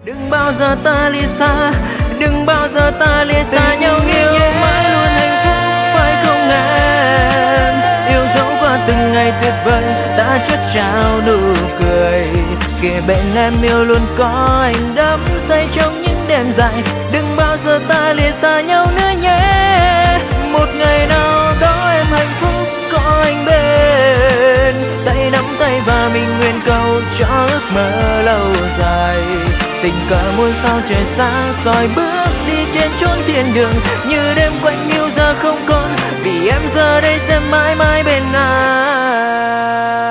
Đừng bao giờ ta lìa xa, đừng bao giờ ta lìa xa nhau yêu mãi luôn hạnh phúc phải không em? Yêu dấu qua từng ngày tuyệt vời, ta chốt trao nụ cười. Kề bên em yêu luôn có anh đắm say trong những đêm dài. Đừng bao giờ ta lìa xa nhau nữa nhé. Một ngày nào đó em hạnh phúc có anh bên, tay nắm tay và mình nguyện cầu cho ước mơ lâu dài. Tình cờ muôn sao trời sáng soi bước đi trên chốn thiên đường, như đêm quạnh hiu giờ không còn, vì em giờ đây sẽ mãi mãi bên anh.